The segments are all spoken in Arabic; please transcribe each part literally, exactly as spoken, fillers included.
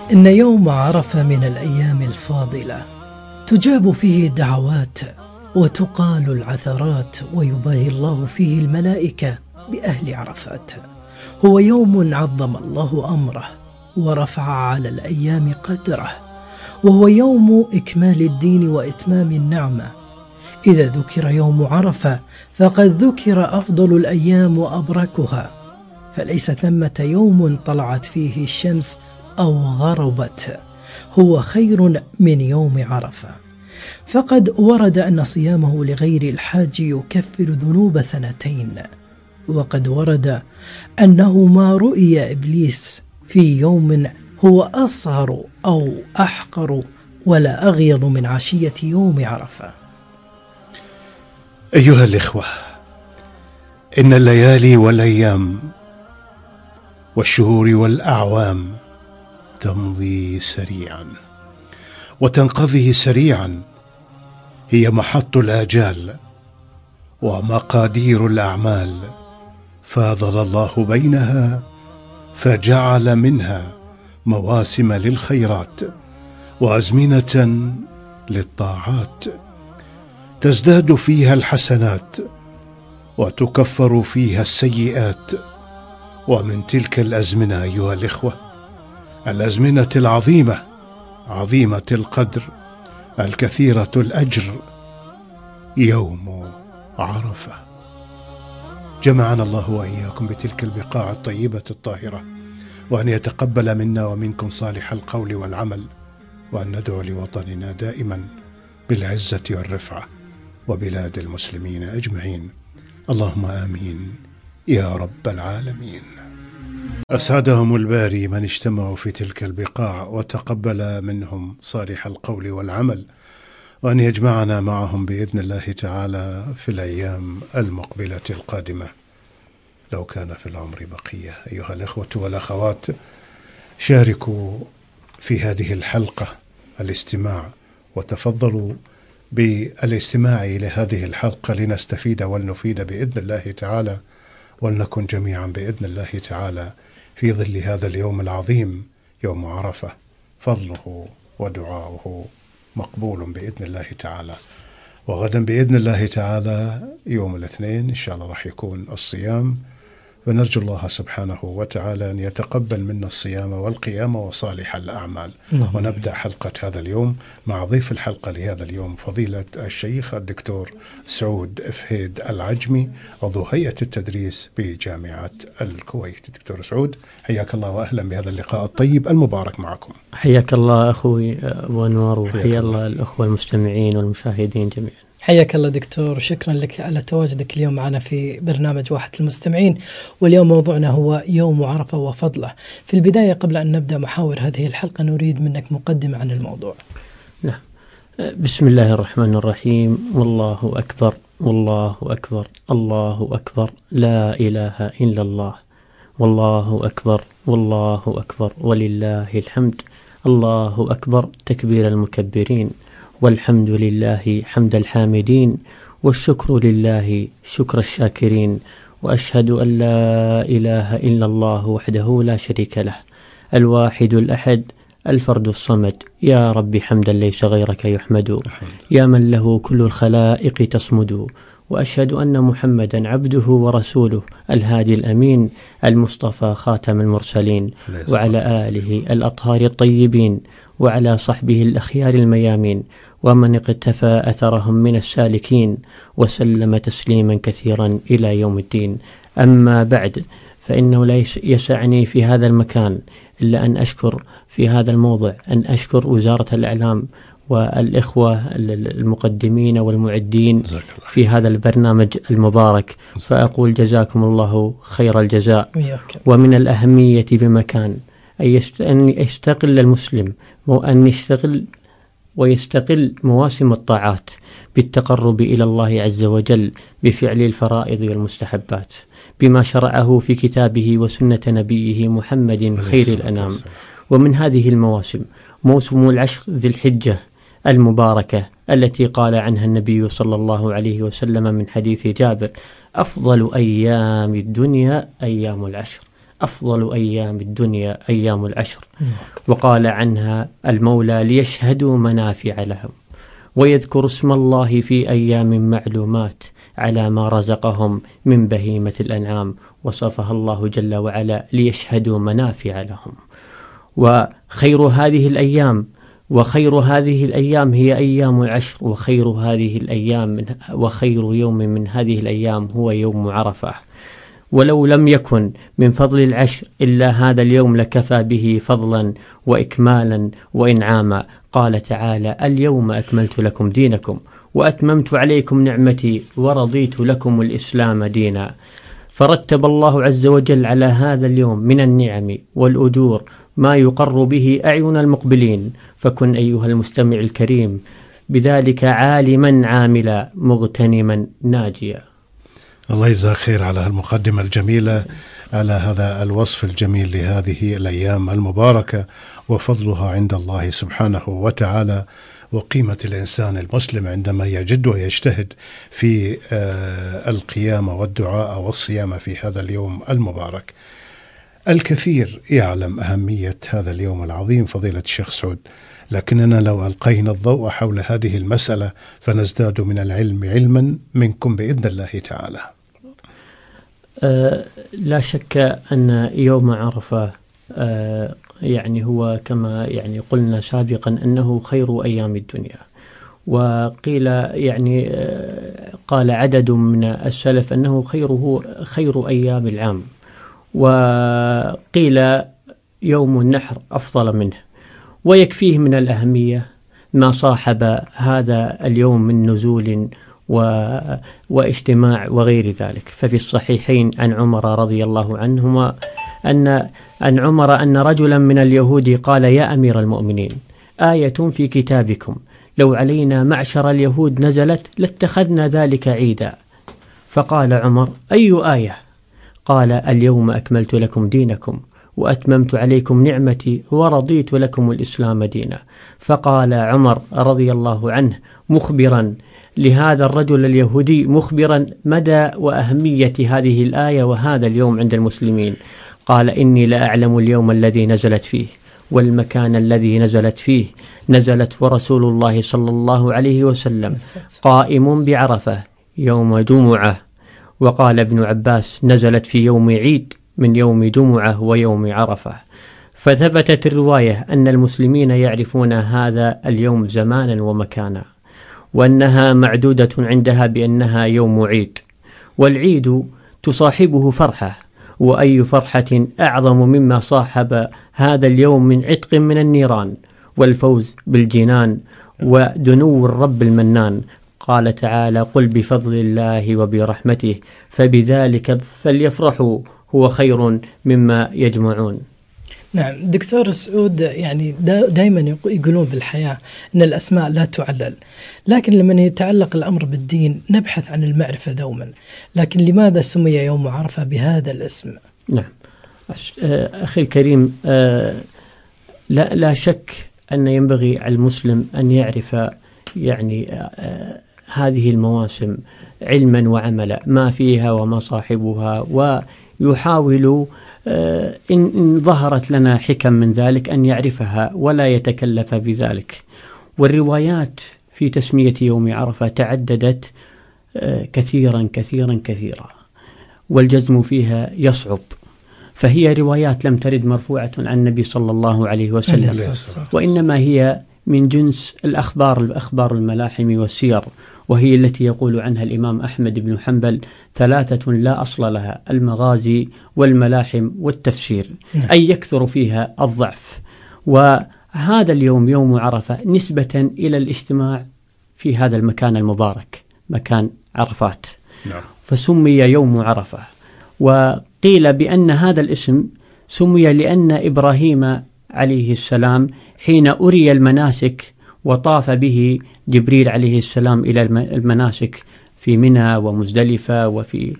إن يوم عرفة من الأيام الفاضلة، تجاب فيه الدعوات وتقال العثرات، ويباهي الله فيه الملائكة بأهل عرفات. هو يوم عظم الله أمره ورفع على الأيام قدره، وهو يوم إكمال الدين وإتمام النعمة. إذا ذكر يوم عرفة فقد ذكر أفضل الأيام وأبركها، فليس ثمة يوم طلعت فيه الشمس أو غربت هو خير من يوم عرفة. فقد ورد أن صيامه لغير الحاج يكفر ذنوب سنتين، وقد ورد أنه ما رؤي إبليس في يوم هو أصغر أو أحقر ولا أغيض من عشية يوم عرفة. أيها الإخوة، إن الليالي والأيام والشهور والأعوام تمضي سريعا وتنقضي سريعا، هي محط الآجال ومقادير الأعمال، فاضل الله بينها فجعل منها مواسم للخيرات وأزمنة للطاعات، تزداد فيها الحسنات وتكفر فيها السيئات. ومن تلك الأزمنة أيها الإخوة، الأزمنة العظيمة عظيمة القدر الكثيرة الأجر، يوم عرفة. جمعنا الله وإياكم بتلك البقاع الطيبة الطاهرة، وأن يتقبل منا ومنكم صالح القول والعمل، وأن ندعو لوطننا دائما بالعزة والرفعة وبلاد المسلمين أجمعين. اللهم آمين يا رب العالمين. أسعدهم الباري من اجتمعوا في تلك البقاع، وتقبل منهم صالح القول والعمل، وأن يجمعنا معهم بإذن الله تعالى في الأيام المقبلة القادمة لو كان في العمر بقية. أيها الإخوة والأخوات، شاركوا في هذه الحلقة الاستماع، وتفضلوا بالاستماع إلى هذه الحلقة لنستفيد ونفيد بإذن الله تعالى، ولنكن جميعا بإذن الله تعالى في ظل هذا اليوم العظيم يوم عرفة، فضله ودعاؤه مقبول بإذن الله تعالى. وغدا بإذن الله تعالى يوم الاثنين إن شاء الله راح يكون الصيام، ونرجو الله سبحانه وتعالى أن يتقبل منا الصيام والقيام وصالح الأعمال. نعم. ونبدأ حلقة هذا اليوم مع ضيف الحلقة لهذا اليوم فضيلة الشيخ الدكتور سعود فهيد العجمي، عضو هيئة التدريس بجامعة الكويت. دكتور سعود، حياك الله وأهلا بهذا اللقاء الطيب المبارك معكم. حياك الله أخوي أبو أنوار، وحيا الله الأخوة المستمعين والمشاهدين جميعا. حياك الله دكتور، شكرا لك على تواجدك اليوم معنا في برنامج واحة المستمعين. واليوم موضوعنا هو يوم عرفة وفضله. في البداية قبل أن نبدأ محاور هذه الحلقة نريد منك مقدمة عن الموضوع. نعم. بسم الله الرحمن الرحيم، والله أكبر والله أكبر الله أكبر لا إله إلا الله، والله أكبر والله أكبر ولله الحمد، الله أكبر تكبير المكبرين، والحمد لله حمد الحامدين، والشكر لله شكر الشاكرين، وأشهد أن لا إله إلا الله وحده لا شريك له، الواحد الأحد الفرد الصمد، يا رب حمدا ليس غيرك يحمد، يا من له كل الخلائق تصمد. وأشهد أن محمدا عبده ورسوله الهادي الأمين المصطفى خاتم المرسلين، وعلى آله الأطهار الطيبين، وعلى صحبه الأخيار الميامين، ومن اقتفى أثرهم من السالكين، وسلم تسليما كثيرا إلى يوم الدين. أما بعد، فإنه لا يسعني في هذا المكان إلا أن أشكر في هذا الموضع أن أشكر وزارة الإعلام والإخوة المقدمين والمعدين في هذا البرنامج المبارك، فأقول جزاكم الله خير الجزاء. ومن الأهمية بمكان أن يستقل المسلم وأن يشتغل ويستقل مواسم الطاعات بالتقرب إلى الله عز وجل بفعل الفرائض والمستحبات بما شرعه في كتابه وسنة نبيه محمد خير الأنام. ومن هذه المواسم موسم العشر ذي الحجة المباركة التي قال عنها النبي صلى الله عليه وسلم من حديث جابر: أفضل أيام الدنيا أيام العشر، أفضل أيام الدنيا أيام العشر، وقال عنها المولى ليشهدوا منافع لهم ويذكر اسم الله في أيام معلومات على ما رزقهم من بهيمة الأنعام، وصفها الله جل وعلا ليشهدوا منافع لهم. وخير هذه الأيام وخير هذه الأيام هي أيام العشر، وخير هذه الأيام من وخير يوم من هذه الأيام هو يوم عرفة. ولو لم يكن من فضل العشر إلا هذا اليوم لكفى به فضلا وإكمالا وإنعاما. قال تعالى اليوم أكملت لكم دينكم وأتممت عليكم نعمتي ورضيت لكم الإسلام دينا. فرتب الله عز وجل على هذا اليوم من النعم والأجور ما يقر به أعين المقبلين، فكن أيها المستمع الكريم بذلك عالما عاملا مغتنما ناجيا. الله يجزاك خير على المقدمة الجميلة، على هذا الوصف الجميل لهذه الأيام المباركة وفضلها عند الله سبحانه وتعالى، وقيمة الإنسان المسلم عندما يجد ويجتهد في القيام والدعاء والصيام في هذا اليوم المبارك. الكثير يعلم أهمية هذا اليوم العظيم فضيلة الشيخ سعود، لكننا لو ألقينا الضوء حول هذه المسألة فنزداد من العلم علما منكم بإذن الله تعالى. أه لا شك أن يوم عرفة أه يعني هو كما يعني قلنا سابقا أنه خير أيام الدنيا، وقيل يعني أه قال عدد من السلف أنه خيره خير أيام العام، وقيل يوم النحر أفضل منه. ويكفيه من الأهمية ما صاحب هذا اليوم من نزول و... واجتماع وغير ذلك. ففي الصحيحين عن عمر رضي الله عنهما أن عن عمر أن رجلا من اليهود قال يا أمير المؤمنين آية في كتابكم لو علينا معشر اليهود نزلت لاتخذنا ذلك عيدا. فقال عمر أي آية؟ قال اليوم أكملت لكم دينكم وأتممت عليكم نعمتي ورضيت لكم الإسلام دينا. فقال عمر رضي الله عنه مخبرا لهذا الرجل اليهودي مخبرا مدى وأهمية هذه الآية وهذا اليوم عند المسلمين، قال إني لا أعلم اليوم الذي نزلت فيه والمكان الذي نزلت فيه. نزلت ورسول الله صلى الله عليه وسلم قائم بعرفة يوم جمعة. وقال ابن عباس نزلت في يوم عيد من يوم جمعة ويوم عرفة. فثبتت الرواية أن المسلمين يعرفون هذا اليوم زمانا ومكانا، وأنها معدودة عندها بأنها يوم عيد. والعيد تصاحبه فرحة، وأي فرحة أعظم مما صاحب هذا اليوم من عتق من النيران والفوز بالجنان ودنو الرب المنان. قال تعالى قل بفضل الله وبرحمته فبذلك فليفرحوا هو خير مما يجمعون. نعم دكتور سعود، يعني دا دائما يقولون بالحياة أن الأسماء لا تعلل، لكن لما يتعلق الأمر بالدين نبحث عن المعرفة دوما. لكن لماذا سمي يوم عرفة بهذا الاسم؟ نعم أخي الكريم، لا, لا شك أن ينبغي على المسلم أن يعرف يعني هذه المواسم علما وعملا ما فيها وما صاحبها، ويحاول إن ظهرت لنا حكم من ذلك أن يعرفها ولا يتكلف بذلك. والروايات في تسمية يوم عرفة تعددت كثيرا كثيرا كثيرا، والجزم فيها يصعب. فهي روايات لم ترد مرفوعة عن النبي صلى الله عليه وسلم، وإنما هي من جنس الأخبار الأخبار الملاحم والسير، وهي التي يقول عنها الإمام أحمد بن حنبل ثلاثة لا أصل لها: المغازي والملاحم والتفسير، أي يكثر فيها الضعف. وهذا اليوم يوم عرفة نسبة إلى الاجتماع في هذا المكان المبارك، مكان عرفات، فسمي يوم عرفة. وقيل بأن هذا الاسم سمي لأن إبراهيم عليه السلام حين أري المناسك وطاف به جبريل عليه السلام إلى المناسك في منى ومزدلفة وفي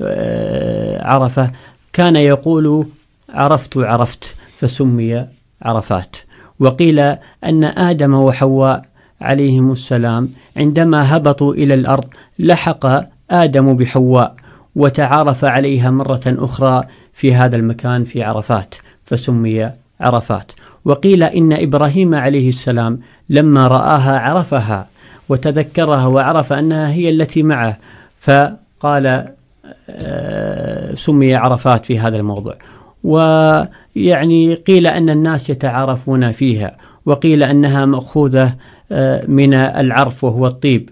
عرفة، كان يقول عرفت عرفت فسمي عرفات. وقيل أن آدم وحواء عليهم السلام عندما هبطوا إلى الأرض لحق آدم بحواء وتعارف عليها مرة أخرى في هذا المكان في عرفات فسمي عرفات. وقيل إن إبراهيم عليه السلام لما رآها عرفها وتذكرها وعرف أنها هي التي معه فقال سمي عرفات في هذا الموضوع. ويعني قيل أن الناس يتعارفون فيها، وقيل أنها مأخوذة من العرف وهو الطيب،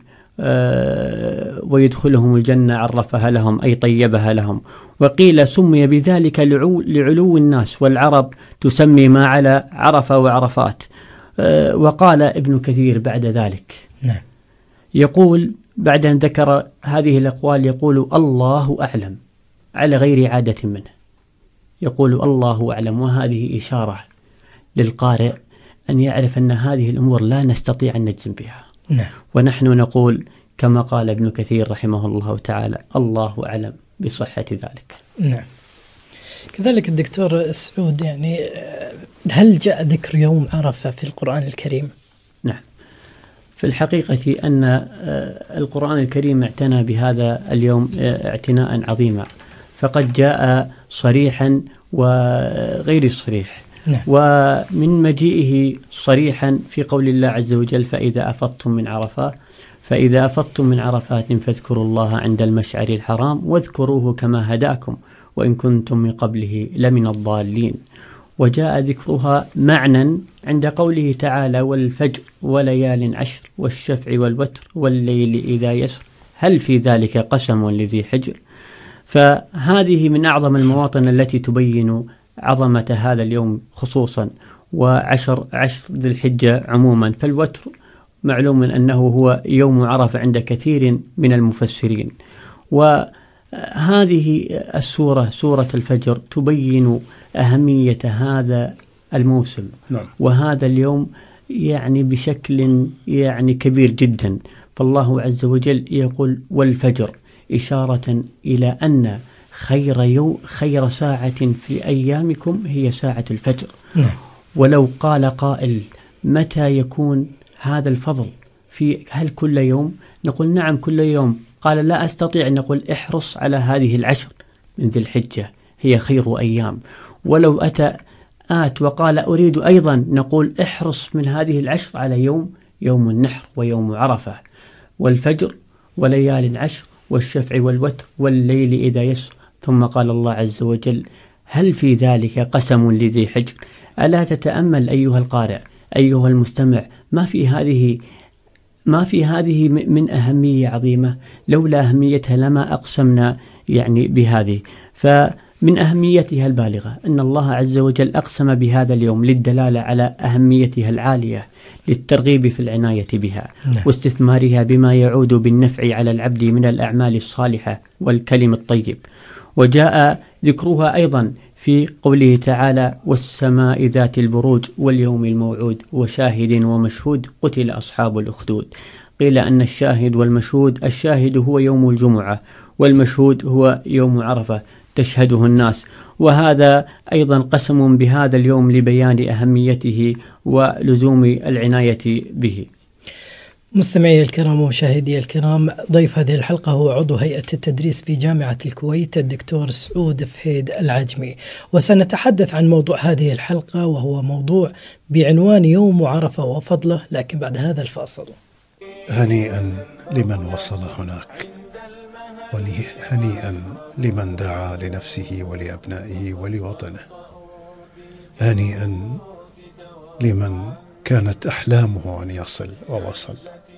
ويدخلهم الجنة عرفها لهم أي طيبها لهم. وقيل سمي بذلك لعلو الناس، والعرب تسمي ما على عرفة وعرفات. وقال ابن كثير بعد ذلك نعم. يقول بعد أن ذكر هذه الأقوال يقول الله أعلم على غير عادة منه، يقول الله أعلم، وهذه إشارة للقارئ أن يعرف أن هذه الأمور لا نستطيع أن نجزم بها. نعم. ونحن نقول كما قال ابن كثير رحمه الله تعالى الله أعلم بصحة ذلك. نعم. كذلك الدكتور سعود، يعني هل جاء ذكر يوم عرفة في القرآن الكريم؟ نعم، في الحقيقة أن القرآن الكريم اعتنى بهذا اليوم اعتناء عظيما، فقد جاء صريحا وغير صريح. نعم. ومن مجيئه صريحا في قول الله عز وجل فإذا أفضتم من عرفات فإذا أفضتم من عرفات فاذكروا الله عند المشعر الحرام واذكروه كما هداكم وإن كنتم من قبله لمن الضالين. وجاء ذكرها معنى عند قوله تعالى والفجر وليال عشر والشفع والوتر والليل إذا يسر هل في ذلك قسم لذي حجر. فهذه من أعظم المواطن التي تبين عظمة هذا اليوم خصوصا، وعشر عشر ذي الحجة عموما. فالوتر معلوم أنه هو يوم عرفة عند كثير من المفسرين. وهذه السورة سورة الفجر تبين أهمية هذا الموسم. نعم. وهذا اليوم يعني بشكل يعني كبير جدا. فالله عز وجل يقول والفجر إشارة إلى أن خير يوم خير ساعة في أيامكم هي ساعة الفجر. نعم. ولو قال قائل متى يكون هذا الفضل في هل كل يوم؟ نقول نعم كل يوم. قال لا أستطيع أن نقول احرص على هذه العشر من ذي الحجة هي خير أيام. ولو أتى آت وقال أريد أيضا نقول احرص من هذه العشر على يوم يوم النحر ويوم عرفة والفجر وليال عشر والشفع والوتر والليل إذا يسر. ثم قال الله عز وجل هل في ذلك قسم لذي حجر. ألا تتأمل أيها القارئ أيها المستمع ما في هذه ما في هذه من أهمية عظيمة، لولا أهميتها لما أقسمنا يعني بهذه. فمن أهميتها البالغة أن الله عز وجل أقسم بهذا اليوم للدلالة على أهميتها العالية، للترغيب في العناية بها واستثمارها بما يعود بالنفع على العبد من الأعمال الصالحة والكلم الطيب. وجاء ذكرها أيضا في قوله تعالى والسماء ذات البروج واليوم الموعود وشاهد ومشهود قتل أصحاب الأخدود. قيل أن الشاهد والمشهود، الشاهد هو يوم الجمعة والمشهود هو يوم عرفة تشهده الناس. وهذا أيضا قسم بهذا اليوم لبيان أهميته ولزوم العناية به. مستمعي الكرام ومشاهدي الكرام، ضيف هذه الحلقة هو عضو هيئة التدريس في جامعة الكويت الدكتور سعود فهيد العجمي، وسنتحدث عن موضوع هذه الحلقة وهو موضوع بعنوان يوم عرفة وفضله، لكن بعد هذا الفاصل. هنيئا لمن وصل هناك، وهنيئا لمن دعا لنفسه ولأبنائه ولوطنه، هنيئا لمن كانت أحلامه أن يصل ووصل.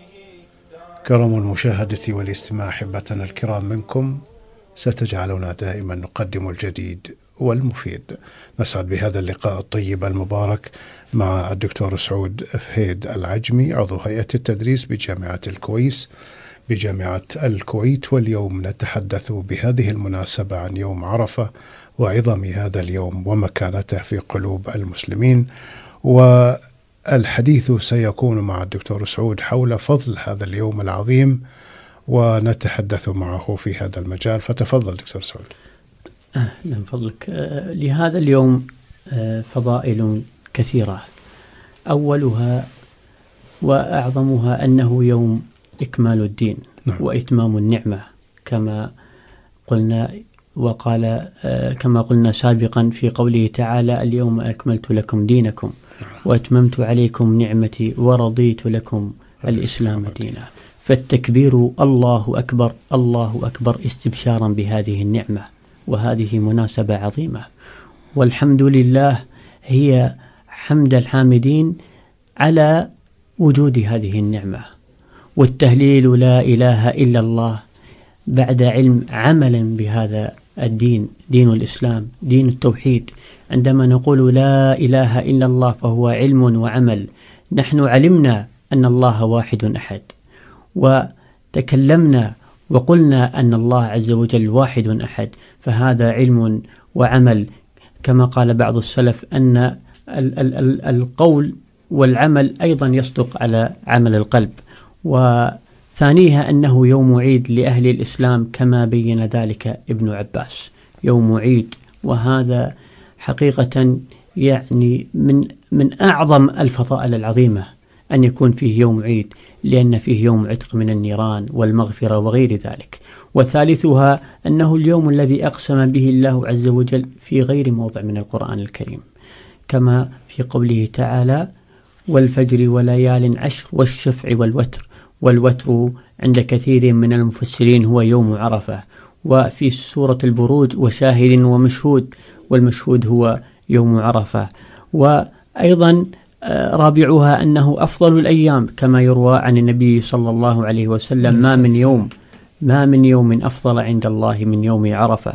كرم المشاهدة والاستماع أحبتنا الكرام منكم ستجعلنا دائما نقدم الجديد والمفيد. نسعد بهذا اللقاء الطيب المبارك مع الدكتور سعود فهيد العجمي عضو هيئة التدريس بجامعة الكويس بجامعة الكويت. واليوم نتحدث بهذه المناسبة عن يوم عرفة وعظم هذا اليوم ومكانته في قلوب المسلمين. والحديث سيكون مع الدكتور سعود حول فضل هذا اليوم العظيم ونتحدث معه في هذا المجال. فتفضل دكتور سعود. أهلا فضلك. لهذا اليوم فضائل كثيرة، أولها وأعظمها أنه يوم إكمال الدين. نعم. وإتمام النعمة كما قلنا وقال كما قلنا سابقا في قوله تعالى اليوم أكملت لكم دينكم وأتممت عليكم نعمتي ورضيت لكم الإسلام دينا. فالتكبير الله أكبر الله أكبر استبشارا بهذه النعمة، وهذه مناسبة عظيمة. والحمد لله هي حمد الحامدين على وجود هذه النعمة، والتهليل لا إله إلا الله بعد علم عملا بهذا الدين، دين الإسلام، دين التوحيد. عندما نقول لا إله إلا الله فهو علم وعمل. نحن علمنا أن الله واحد أحد، وتكلمنا وقلنا أن الله عز وجل واحد أحد، فهذا علم وعمل. كما قال بعض السلف أن ال ال ال القول والعمل أيضا يصدق على عمل القلب. وثانيها أنه يوم عيد لأهل الإسلام كما بين ذلك ابن عباس، يوم عيد، وهذا حقيقة يعني من من أعظم الفضائل العظيمة أن يكون فيه يوم عيد، لأن فيه يوم عتق من النيران والمغفرة وغير ذلك. وثالثها أنه اليوم الذي أقسم به الله عز وجل في غير موضع من القرآن الكريم، كما في قوله تعالى والفجر وليال عشر والشفع والوتر. والوتر عند كثير من المفسرين هو يوم عرفة. وفي سورة البروج وشاهد ومشهود، والمشهود هو يوم عرفة. وأيضا رابعها أنه أفضل الأيام كما يروى عن النبي صلى الله عليه وسلم ما من يوم ما من يوم أفضل عند الله من يوم عرفة.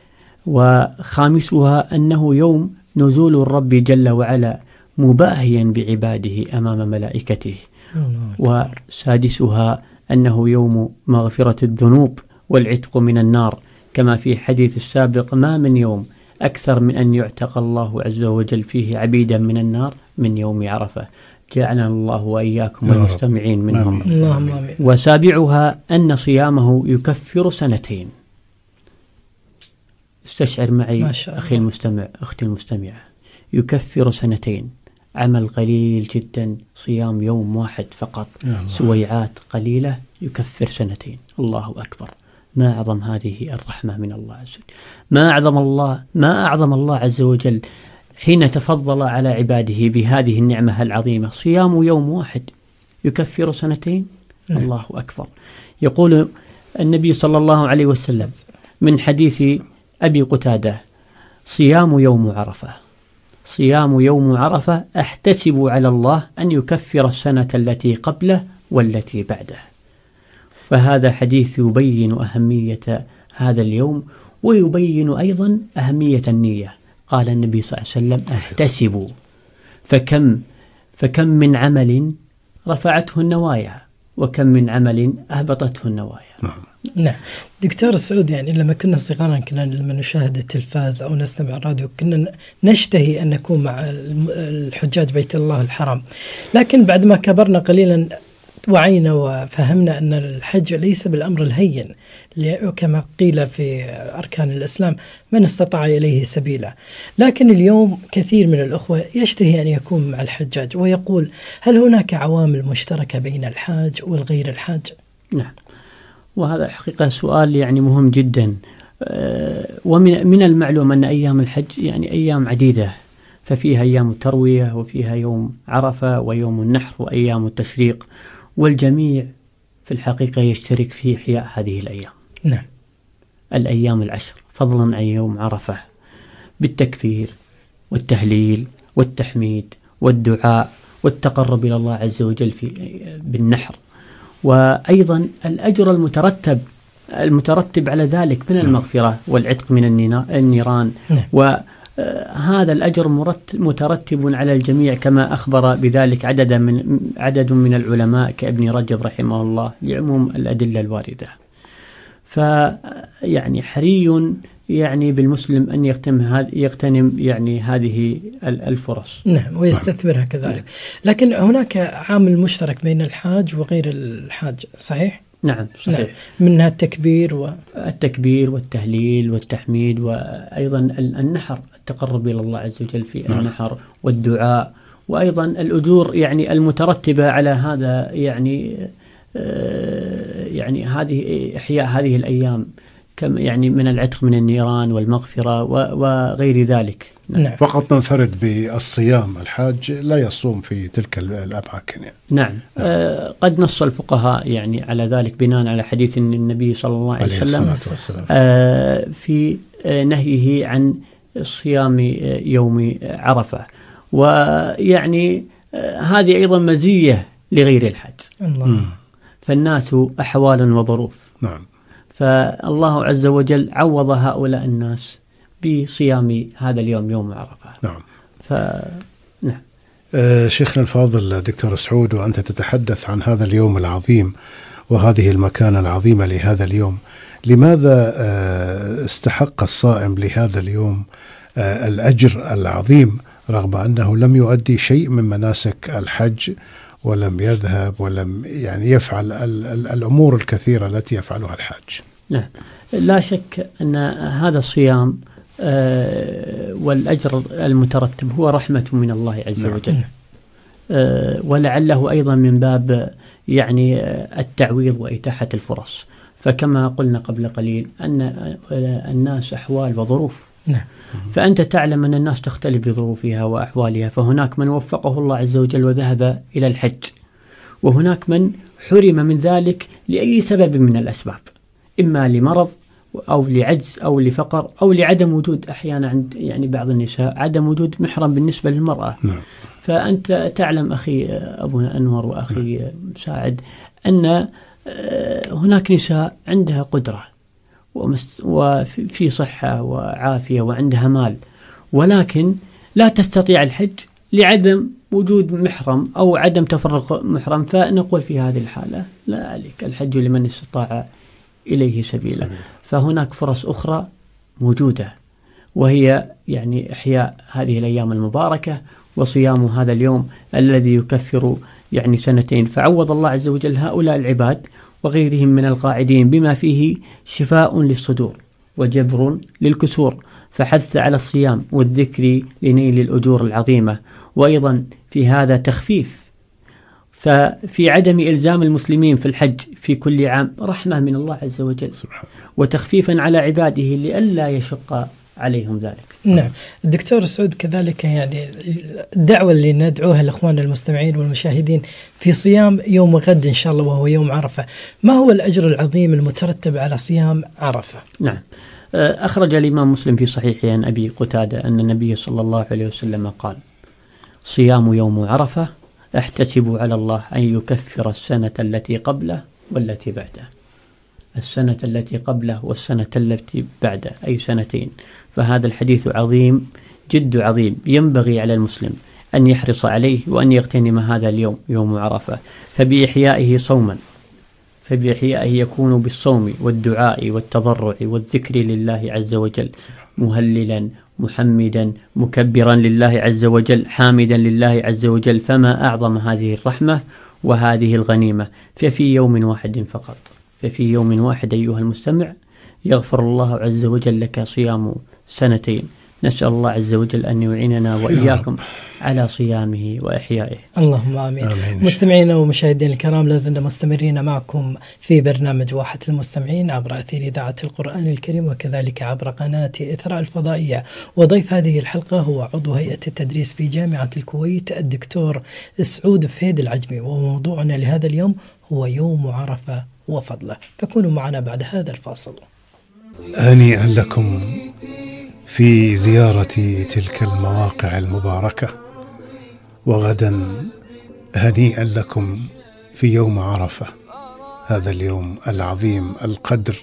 وخامسها أنه يوم نزول الرب جل وعلا مباهيا بعباده أمام ملائكته. وسادسها أنه يوم مغفرة الذنوب والعتق من النار، كما في حديث السابق ما من يوم أكثر من أن يعتق الله عز وجل فيه عبيدا من النار من يوم عرفة. جعلنا الله وإياكم المستمعين منهم. اللهم آمين. وسابعها أن صيامه يكفر سنتين. استشعر معي أخي المستمع أختي المستمعة، يكفر سنتين. عمل قليل جدا، صيام يوم واحد فقط، سويعات قليلة يكفر سنتين. الله أكبر، ما أعظم هذه الرحمة من الله عز وجل، ما أعظم الله ما أعظم الله عز وجل حين تفضل على عباده بهذه النعمة العظيمة. صيام يوم واحد يكفر سنتين. الله أكبر. يقول النبي صلى الله عليه وسلم من حديث أبي قتادة صيام يوم عرفة صيام يوم عرفة أحتسب على الله أن يكفر السنة التي قبله والتي بعده. فهذا حديث يبين أهمية هذا اليوم، ويبين أيضا أهمية النية. قال النبي صلى الله عليه وسلم احتسبوا، فكم فكم من عمل رفعته النوايا وكم من عمل أهبطته النوايا. نعم دكتور سعود، يعني لما كنا صغارا كنا لما نشاهد التلفاز أو نستمع الراديو كنا نشتهي أن نكون مع الحجاج بيت الله الحرام، لكن بعد ما كبرنا قليلا وعينا وفهمنا أن الحج ليس بالأمر الهين، كما قيل في أركان الإسلام من استطاع إليه سبيلا. لكن اليوم كثير من الأخوة يشتهي أن يكون مع الحجاج ويقول هل هناك عوامل مشتركة بين الحاج والغير الحاج؟ نعم، وهذا حقيقة سؤال يعني مهم جدا. ومن من المعلوم أن أيام الحج يعني أيام عديدة، ففيها أيام التروية وفيها يوم عرفة ويوم النحر وأيام التشريق، والجميع في الحقيقة يشترك في إحياء هذه الأيام. نعم. الأيام العشر فضلا عن يوم عرفة بالتكبير والتهليل والتحميد والدعاء والتقرب إلى الله عز وجل في بالنحر، وأيضا الأجر المترتب المترتب على ذلك من المغفرة والعتق من النيران. نعم. وهذا الأجر مترتب على الجميع كما أخبر بذلك عدد من عدد من العلماء كابن رجب رحمه الله لعموم الأدلة الواردة. فيعني حري يعني بالمسلم أن يغتنم يغتنم يعني هذه الفرص. نعم، ويستثمرها كذلك. لكن هناك عامل مشترك بين الحاج وغير الحاج، صحيح؟ نعم صحيح. نعم. منها التكبير و... التكبير والتهليل والتحميد، وأيضا النحر التقرب إلى الله عز وجل في النحر والدعاء، وأيضا الأجور يعني المترتبة على هذا يعني يعني هذه إحياء هذه الأيام يعني من العتق من النيران والمغفرة وغير ذلك. نعم. فقط ننفرد بالصيام، الحاج لا يصوم في تلك الأماكن يعني. نعم, نعم. آه قد نص الفقهاء يعني على ذلك بناء على حديث النبي صلى الله عليه وسلم آه في آه نهيه عن صيام آه يوم عرفة، ويعني آه هذه أيضا مزية لغير الحج. الله. فالناس أحوال وظروف. نعم. فالله عز وجل عوض هؤلاء الناس بصيام هذا اليوم يوم عرفة. نعم. ف... نعم. آه شيخنا الفاضل دكتور سعود، وأنت تتحدث عن هذا اليوم العظيم وهذه المكانة العظيمة لهذا اليوم، لماذا آه استحق الصائم لهذا اليوم آه الأجر العظيم رغم أنه لم يؤدي شيء من مناسك الحج ولم يذهب ولم يعني يفعل ال ال الأمور الكثيرة التي يفعلها الحاج؟ نعم، لا شك أن هذا الصيام آه والأجر المترتب هو رحمة من الله عز نعم. وجل، آه ولعله أيضا من باب يعني التعويض وإتاحة الفرص. فكما قلنا قبل قليل أن الناس أحوال وظروف. نعم. فأنت تعلم أن الناس تختلف بظروفها وأحوالها، فهناك من وفقه الله عز وجل وذهب إلى الحج، وهناك من حرم من ذلك لأي سبب من الأسباب، إما لمرض أو لعجز أو لفقر أو لعدم وجود أحيانا عند يعني بعض النساء عدم وجود محرم بالنسبة للمرأة. نعم. فأنت تعلم أخي أبونا أنور وأخي ساعد أن هناك نساء عندها قدرة وفي صحة وعافية وعندها مال، ولكن لا تستطيع الحج لعدم وجود محرم أو عدم تفرغ محرم. فنقول في هذه الحالة لا عليك، الحج لمن استطاع إليه سبيلا. سبيل. فهناك فرص أخرى موجودة، وهي يعني إحياء هذه الأيام المباركة وصيام هذا اليوم الذي يكفر يعني سنتين. فعوض الله عز وجل هؤلاء العباد وغيرهم من القاعدين بما فيه شفاء للصدور وجبر للكسور، فحث على الصيام والذكر لنيل الأجور العظيمة، وأيضا في هذا تخفيف. ففي عدم إلزام المسلمين في الحج في كل عام رحمة من الله عز وجل وتخفيفا على عباده لئلا يشق عليهم ذلك. نعم. الدكتور سعود كذلك يعني الدعوة اللي ندعوها لإخواننا المستمعين والمشاهدين في صيام يوم غد إن شاء الله وهو يوم عرفة، ما هو الأجر العظيم المترتب على صيام عرفة؟ نعم، أخرج الإمام مسلم في صحيحه عن أبي قتادة أن النبي صلى الله عليه وسلم قال: صيام يوم عرفة أحتسب على الله أن يكفر السنة التي قبله والتي بعده. السنة التي قبله والسنة التي بعده أي سنتين. فهذا الحديث عظيم جد عظيم، ينبغي على المسلم أن يحرص عليه وأن يغتنم هذا اليوم يوم عرفة. فبإحيائه صوما فبإحيائه يكون بالصوم والدعاء والتضرع والذكر لله عز وجل، مهللا محمدا مكبرا لله عز وجل حامدا لله عز وجل. فما أعظم هذه الرحمة وهذه الغنيمة. ففي يوم واحد فقط ففي يوم واحد أيها المستمع يغفر الله عز وجل لك صيام سنتين. نسأل الله عز وجل أن يعيننا وإياكم على صيامه وإحيائه. اللهم آمين. آمين. مستمعينا ومشاهدين الكرام، لازلنا مستمرين معكم في برنامج واحة المستمعين عبر أثير إذاعة القرآن الكريم وكذلك عبر قناة إثراء الفضائية. وضيف هذه الحلقة هو عضو هيئة التدريس في جامعة الكويت الدكتور سعود فهيد العجمي، وموضوعنا لهذا اليوم هو يوم عرفة وفضله. فكونوا معنا بعد هذا الفاصل. هنيئا لكم في زيارة تلك المواقع المباركة، وغدا هنيئا لكم في يوم عرفة، هذا اليوم العظيم القدر.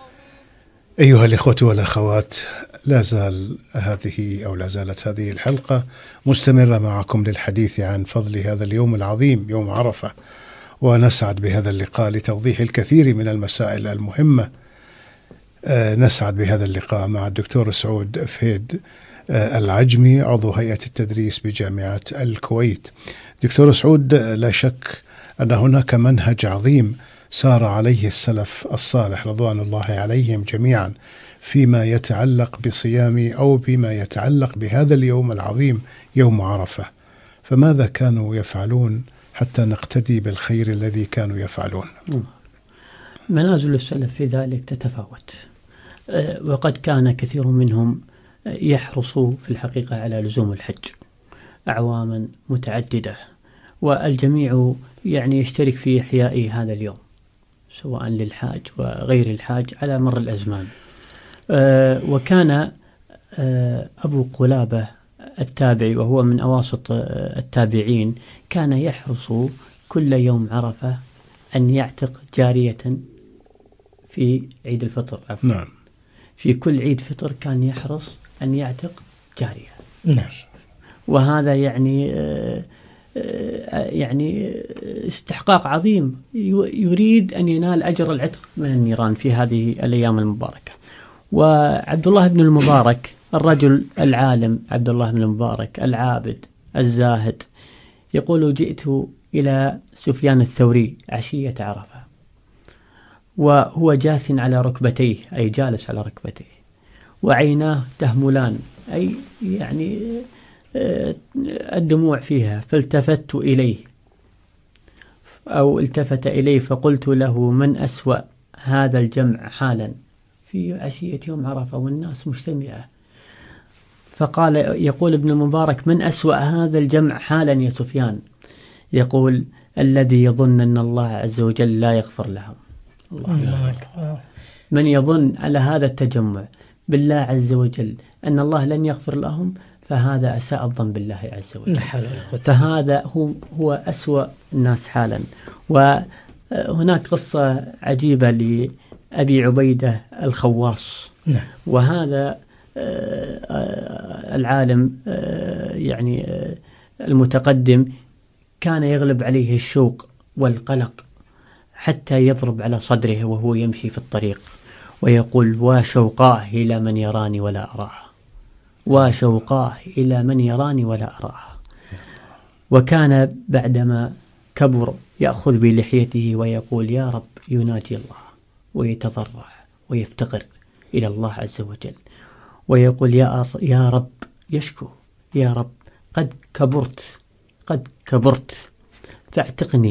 أيها الإخوة والأخوات، لا زال هذه أو لا زالت هذه الحلقة مستمرة معكم للحديث عن فضل هذا اليوم العظيم يوم عرفة، ونسعد بهذا اللقاء لتوضيح الكثير من المسائل المهمة. آه نسعد بهذا اللقاء مع الدكتور سعود فهيد آه العجمي، عضو هيئة التدريس بجامعة الكويت. دكتور سعود، لا شك أن هناك منهج عظيم سار عليه السلف الصالح رضوان الله عليهم جميعا فيما يتعلق بصيام أو بما يتعلق بهذا اليوم العظيم يوم عرفة، فماذا كانوا يفعلون حتى نقتدي بالخير الذي كانوا يفعلون؟ منازل السلف في ذلك تتفاوت. وقد كان كثير منهم يحرص في الحقيقة على لزوم الحج أعواما متعددة، والجميع يعني يشترك في إحياء هذا اليوم سواء للحاج وغير الحاج على مر الأزمان. وكان أبو قلابة التابعي وهو من أواسط التابعين كان يحرص كل يوم عرفة أن يعتق جارية في عيد الفطر. نعم. في كل عيد فطر كان يحرص أن يعتق جارية. نعم. وهذا يعني يعني استحقاق عظيم، يريد أن ينال أجر العتق من النيران في هذه الأيام المباركة. وعبد الله بن المبارك الرجل العالم، عبد الله بن المبارك العابد الزاهد، يقول: جئت إلى سفيان الثوري عشية عرفة وهو جاث على ركبتيه، أي جالس على ركبتيه، وعيناه تهملان، أي يعني الدموع فيها، فالتفت إليه أو التفت إليه فقلت له: من أسوأ هذا الجمع حالا في عشية يوم عرفة والناس مجتمعة؟ فقال، يقول ابن المبارك: من أسوأ هذا الجمع حالا يا سفيان؟ يقول: الذي يظن أن الله عز وجل لا يغفر لهم. الله أكبر. من يظن على هذا التجمع بالله عز وجل أن الله لن يغفر لهم فهذا أساء الظن بالله عز وجل، فهذا هو هو أسوأ الناس حالا. وهناك قصة عجيبة لأبي عبيدة الخواص، وهذا العالم يعني المتقدم كان يغلب عليه الشوق والقلق حتى يضرب على صدره وهو يمشي في الطريق ويقول: وشوقاه إلى من يراني ولا أراه، وشوقاه إلى من يراني ولا أراه. وكان بعدما كبر يأخذ بلحيته ويقول: يا رب، يناجي الله ويتضرع ويفتقر إلى الله عز وجل ويقول: يا يا رب، يشكو: يا رب، قد كبرت قد كبرت فاعتقني.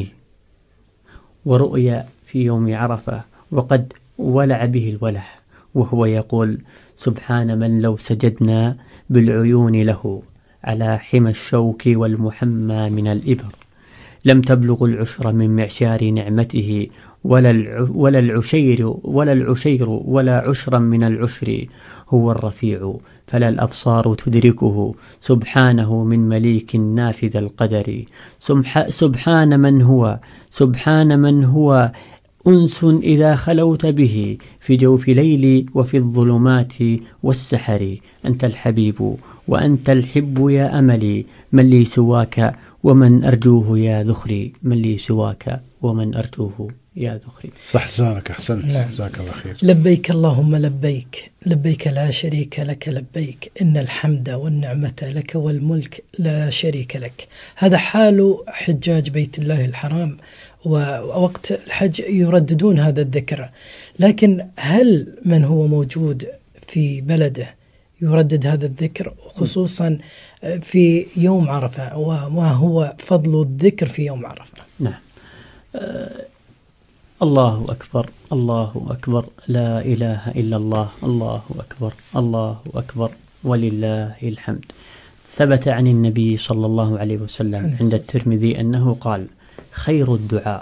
ورؤيا في يوم عرفة وقد ولع به الولح وهو يقول: سبحان من لو سجدنا بالعيون له على حمى الشوك والمحمى من الإبر لم تبلغ العشر من معشار نعمته ولا ولا العشير ولا العشير ولا عشرا من العشر. هو الرفيع فلا الأبصار تدركه سبحانه من مليك نافذ القدر. سبحان من هو سبحان من هو أنس إذا خلوت به في جوف ليلي وفي الظلمات والسحر. أنت الحبيب وأنت الحب يا أملي، من لي سواك ومن أرجوه يا ذخري، من لي سواك ومن أرجوه يا ذخري. صح لسانك، أحسنت. جزاك الله خير. لبيك اللهم لبيك، لبيك لا شريك لك لبيك، إن الحمد والنعمة لك والملك لا شريك لك. هذا حال حجاج بيت الله الحرام، ووقت الحج يرددون هذا الذكر. لكن هل من هو موجود في بلده يردد هذا الذكر، خصوصا في يوم عرفة، وما هو فضل الذكر في يوم عرفة؟ نعم. أه الله أكبر، الله أكبر، لا إله إلا الله، الله أكبر، الله أكبر، ولله الحمد. ثبت عن النبي صلى الله عليه وسلم عند الترمذي أنه قال: خير الدعاء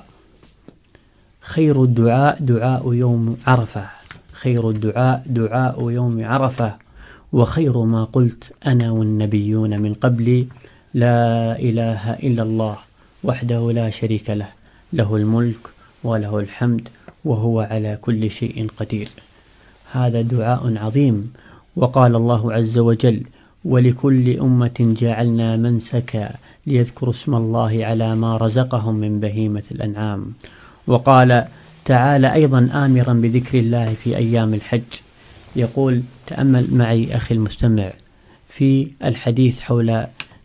خير الدعاء دعاء يوم عرفة، خير الدعاء دعاء يوم عرفة، وخير ما قلت أنا والنبيون من قبلي لا إله إلا الله وحده لا شريك له، له الملك وله الحمد وهو على كل شيء قدير. هذا دعاء عظيم. وقال الله عز وجل: ولكل أمة جعلنا منسكا ليذكروا اسم الله على ما رزقهم من بهيمة الأنعام. وقال تعالى أيضا آمرا بذكر الله في أيام الحج، يقول: تأمل معي أخي المستمع في الحديث حول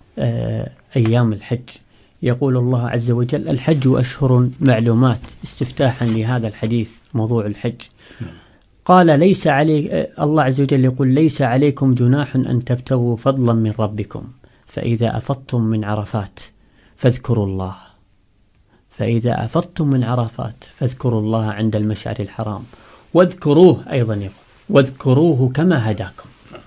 أيام الحج. يقول الله عز وجل: الحج أشهر معلومات، استفتاحا لهذا الحديث موضوع الحج. قال: ليس علي الله عز وجل يقول: ليس عليكم جناح أن تبتغوا فضلا من ربكم، فإذا أفضتم من عرفات فاذكروا الله فإذا أفضتم من عرفات فاذكروا الله عند المشعر الحرام واذكروه أيضا يقول واذكروه كما هداكم.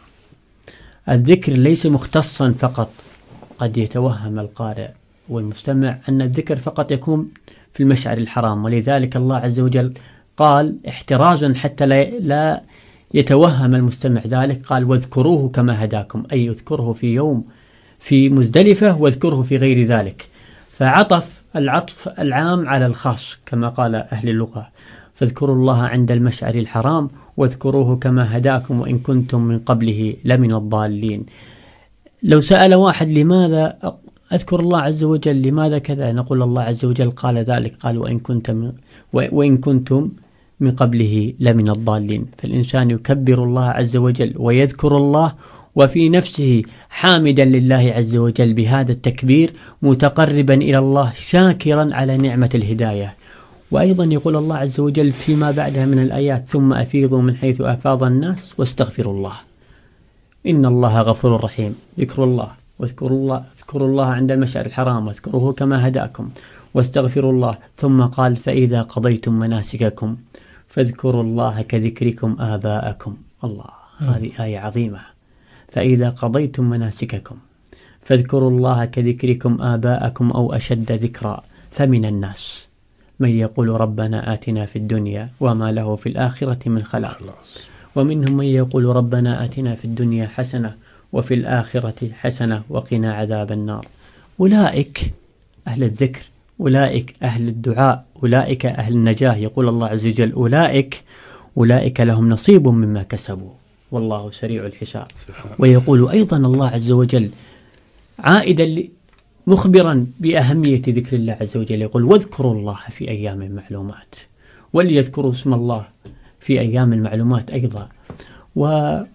الذكر ليس مختصا فقط، قد يتوهم القارئ والمستمع أن الذكر فقط يكون في المشعر الحرام، ولذلك الله عز وجل قال احترازا حتى لا يتوهم المستمع ذلك، قال واذكروه كما هداكم، أي اذكره في يوم في مزدلفة واذكره في غير ذلك. فعطف العطف العام على الخاص كما قال أهل اللغة، فاذكروا الله عند المشعر الحرام واذكروه كما هداكم وإن كنتم من قبله لمن الضالين. لو سأل واحد لماذا أذكر الله عز وجل، لماذا كذا، نقول الله عز وجل قال ذلك، قال وإن كنتم وإن كنتم من قبله لمن الضالين. فالإنسان يكبر الله عز وجل ويذكر الله وفي نفسه حامدا لله عز وجل بهذا التكبير، متقربا إلى الله شاكرا على نعمة الهداية. وأيضا يقول الله عز وجل فيما بعدها من الآيات ثم أفيضوا من حيث أفاض الناس واستغفروا الله إن الله غفور رحيم. ذكر الله واذكروا الله اذكروا الله عند المشعر الحرام واذكروه كما هداكم واستغفروا الله، ثم قال فإذا قضيتم مناسككم فاذكروا الله كذكركم آباءكم. الله، هذه آية عظيمة. فإذا قضيتم مناسككم فاذكروا الله كذكركم آباءكم أو أشد ذكرا. فمن الناس من يقول ربنا آتنا في الدنيا وما له في الآخرة من خلاق، ومنهم من يقول ربنا آتنا في الدنيا حسنة وفي الآخرة حسنة وقنا عذاب النار. أولئك أهل الذكر، أولئك أهل الدعاء، أولئك أهل النجاة. يقول الله عز وجل أولئك أولئك لهم نصيب مما كسبوا والله سريع الحساب. ويقول أيضا الله عز وجل عائدا مخبرا بأهمية ذكر الله عز وجل، يقول واذكروا الله في أيام معلومات، وليذكروا اسم الله في أيام المعلومات أيضا. وهذه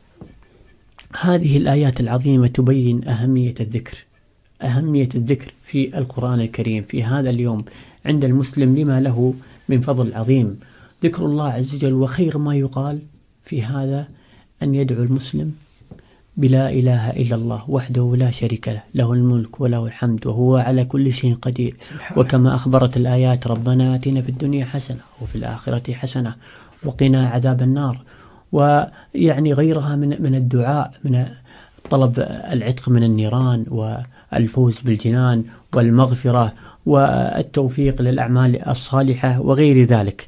الآيات العظيمة تبين أهمية الذكر، أهمية الذكر في القرآن الكريم في هذا اليوم عند المسلم لما له من فضل عظيم. ذكر الله عز وجل، وخير ما يقال في هذا أن يدعو المسلم بلا إله إلا الله وحده لا شريك له، له الملك وله الحمد وهو على كل شيء قدير. وكما أخبرت الآيات ربنا آتنا في الدنيا حسنة وفي الآخرة حسنة وقنا عذاب النار. ويعني غيرها من من الدعاء، من طلب العتق من النيران والفوز بالجنان والمغفرة والتوفيق للأعمال الصالحة وغير ذلك.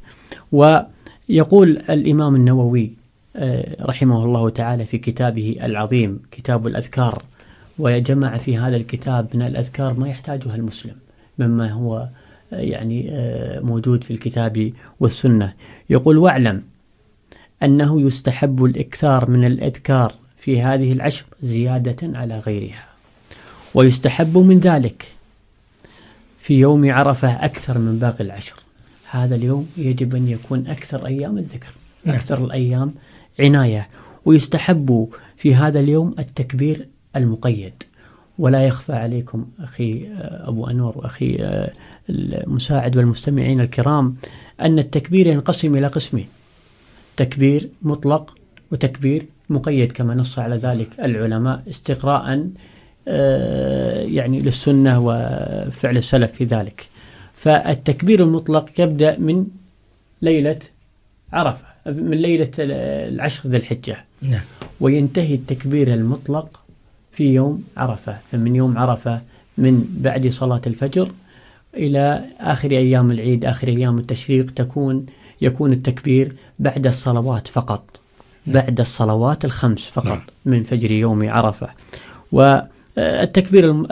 ويقول الإمام النووي رحمه الله تعالى في كتابه العظيم كتاب الأذكار، وجمع في هذا الكتاب من الأذكار ما يحتاجها المسلم مما هو يعني موجود في الكتاب والسنة. يقول واعلم أنه يستحب الإكثار من الأذكار في هذه العشر زيادة على غيرها، ويستحب من ذلك في يوم عرفة أكثر من باقي العشر. هذا اليوم يجب أن يكون أكثر أيام الذكر، أكثر الأيام عناية. ويستحب في هذا اليوم التكبير المقيد. ولا يخفى عليكم أخي أبو أنور وأخي المساعد والمستمعين الكرام أن التكبير ينقسم إلى قسمين: تكبير مطلق وتكبير مقيد، كما نص على ذلك العلماء استقراء يعني للسنة وفعل السلف في ذلك. فالتكبير المطلق يبدأ من ليلة عرفة، من ليلة العشر ذي الحجة، وينتهي التكبير المطلق في يوم عرفة. فمن يوم عرفة من بعد صلاة الفجر إلى آخر أيام العيد، آخر أيام التشريق، تكون يكون التكبير بعد الصلوات فقط، بعد الصلوات الخمس فقط من فجر يوم عرفة. والتكبير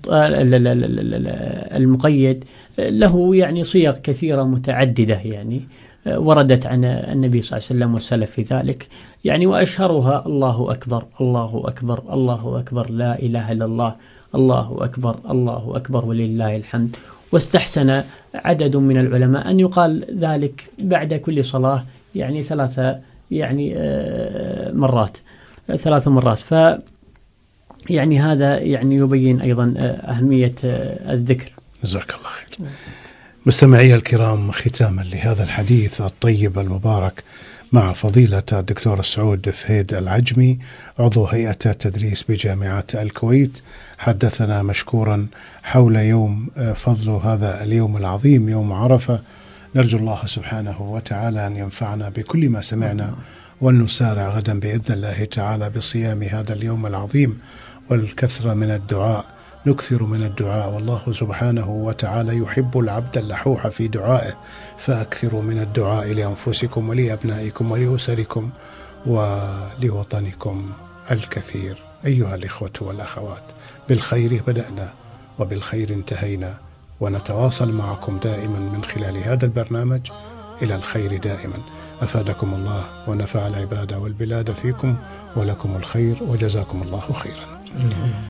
المقيد له يعني صيغ كثيرة متعددة يعني وردت عن النبي صلى الله عليه وسلم والسلف في ذلك يعني، وأشهرها الله أكبر الله أكبر الله أكبر لا إله إلا الله الله أكبر الله أكبر ولله الحمد. واستحسن عدد من العلماء أن يقال ذلك بعد كل صلاة يعني ثلاثة يعني مرات ثلاث مرات. ف يعني هذا يعني يبين أيضا أهمية الذكر. جزاك الله خير. مستمعي الكرام، ختاما لهذا الحديث الطيب المبارك مع فضيلة الدكتور سعود فهيد العجمي عضو هيئة التدريس بجامعة الكويت، حدثنا مشكورا حول يوم فضل هذا اليوم العظيم يوم عرفة. نرجو الله سبحانه وتعالى أن ينفعنا بكل ما سمعنا ولنسارع غدا بإذن الله تعالى بصيام هذا اليوم العظيم والكثرة من الدعاء. نكثر من الدعاء، والله سبحانه وتعالى يحب العبد اللحوح في دعائه، فأكثروا من الدعاء لأنفسكم ولأبنائكم ولأسركم ولوطنكم الكثير. أيها الإخوة والأخوات، بالخير بدأنا وبالخير انتهينا، ونتواصل معكم دائما من خلال هذا البرنامج إلى الخير دائما. أفادكم الله ونفع العباد والبلاد فيكم، ولكم الخير وجزاكم الله خيرا.